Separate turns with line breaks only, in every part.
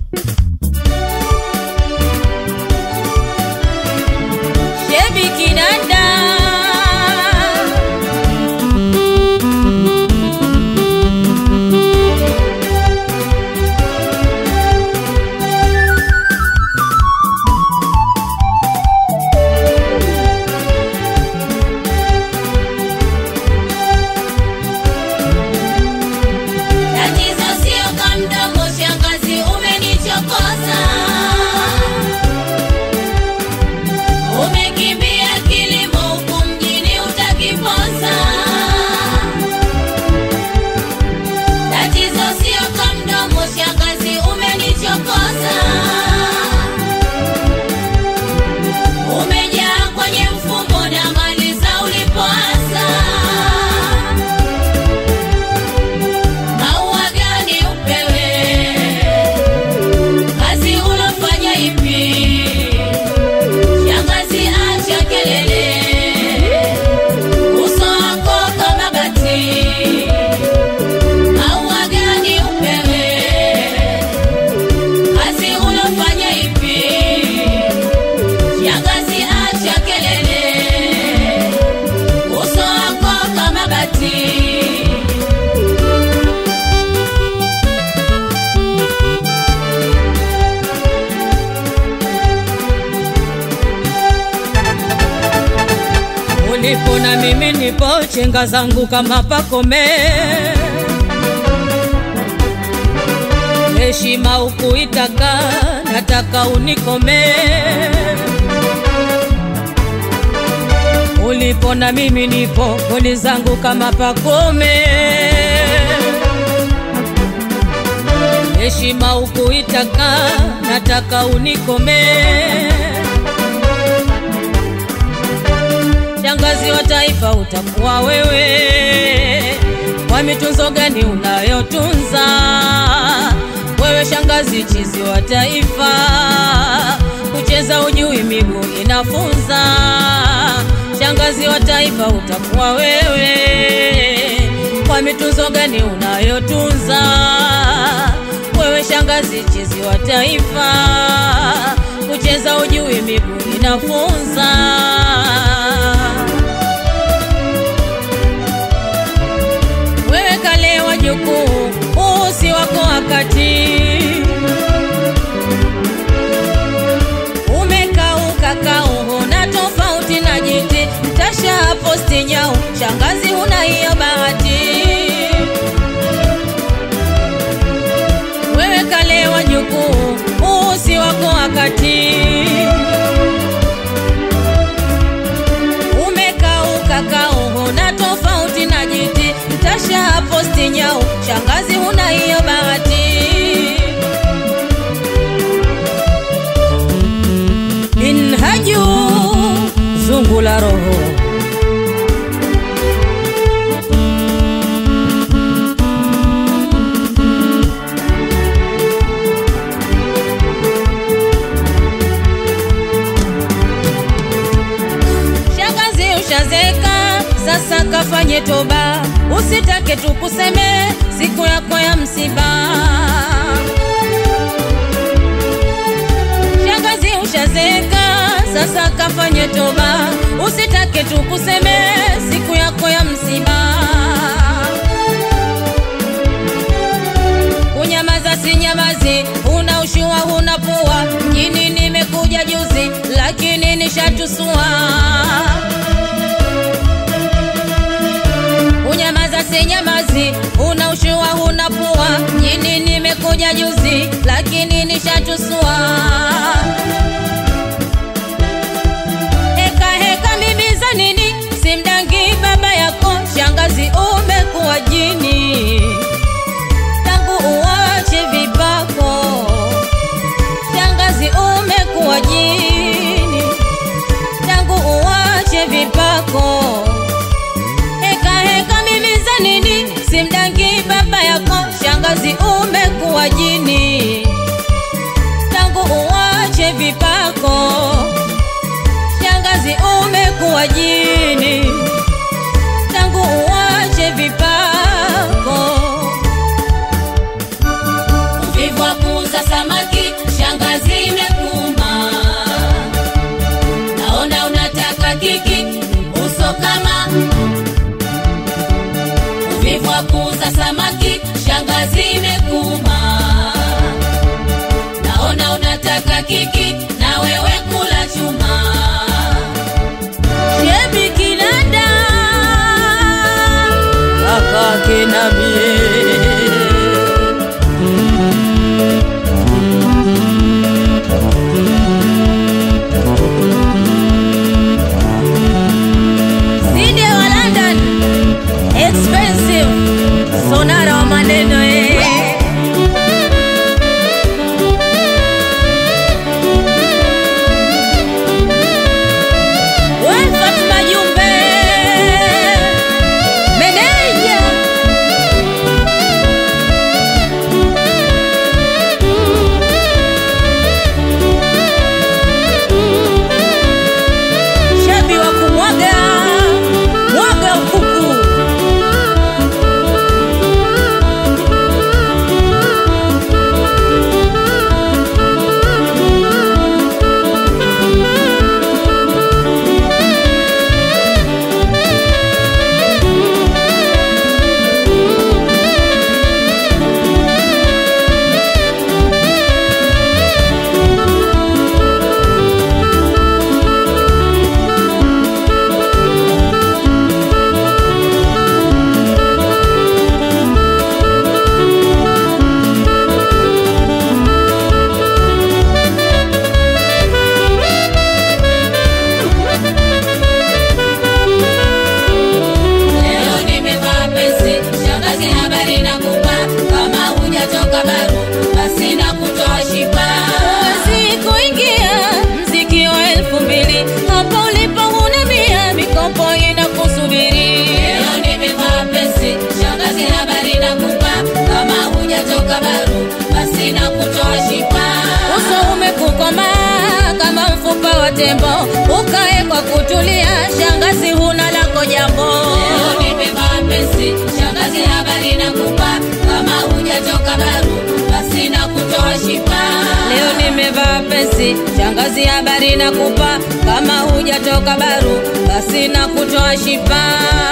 Nipo na mimi nipo chenga zangu kama pakome, heshima ukuitaka nataka unikome. Ulipo na mimi nipo goli zangu kama pakome, heshima ukuitaka nataka unikome. Shangazi wa taifa utakuwa wewe, kwa mitunzo gani unayotunza wewe? Shangazi chizi wa taifa, kucheza ujui miguu inafunza. Shangazi wa taifa utakuwa wewe, kwa mitunzo gani unayotunza wewe? Shangazi chizi wa taifa, kucheza ujui miguu inafunza. Wajukuu usi wako wakati umekauka kauho na tofauti na jiti, mtasha posti nyau. Shangazi huna hiyo bahati, wewe kale wajukuu usi wako wakati umekauka kauho na tofauti na jiti, mtasha posti nyau. Shangazi huna hiyo bahati. Minhaju zungu la roho, shangazi ushazeka sasa kafanye toba, usitake tukuseme siku yako ya msiba. Shangazi ushazeka sasa kafanye toba, usitake tukuseme siku yako ya msiba. Unyamaza si nyamazi, una ushua huna pua, mjini nimekuja juzi lakini nishatusua. Unyamaza si nyamazi, una ushua huna pua, mjini nimekuja juzi lakini nishatusua. Heka heka mimi za nini, simdangi baba yako. Shangazi umekuwa jini tangu uache vipako. Shangazi umekuwa jini tangu uache vipako. Nini simdangi baba yako. Shangazi umekuwa jini tangu uache vipako. Shangazi umekuwa jini tangu uache vipako.
Uvivu wa kuuza samaki
shangazi imekuma. Naona unataka kiki na wewe kula chuma. Shebi Kinanda kaka Kinabie Sonara wa maneno Fatma Jumbe meneja Shebi wa kumwaga ukuku. Tembo ukae kwa kutulia, shangazi huna lako jambo. Leo nimevaa pesi, shangazi habari nakupa, kama hujatoka baru basi nakutoa shipa. Leo nimevaa pesi, shangazi habari nakupa, kama hujatoka baru basi nakutoa shipa.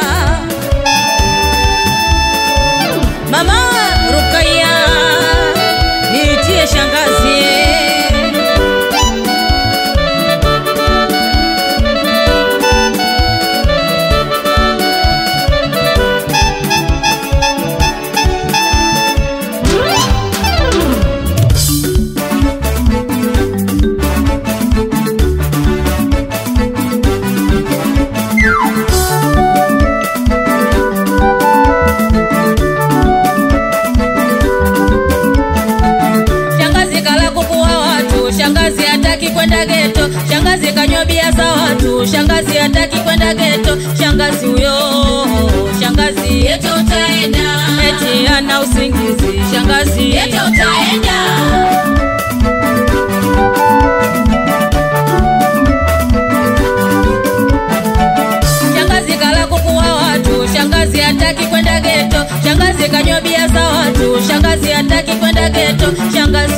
Mama Rukaya niitie shangazi. Shangazi kanyobia za watu, shangazi hataki kwenda ghetto. Shangazi huyo, shangazi ghetto utaenda, eti ana usingizi. Shangazi ghetto utaenda. Shangazi kala kuku wa watu, shangazi hataki kwenda ghetto. Shangazi kanyobia za watu, shangazi hataki kwenda ghetto. Shangazi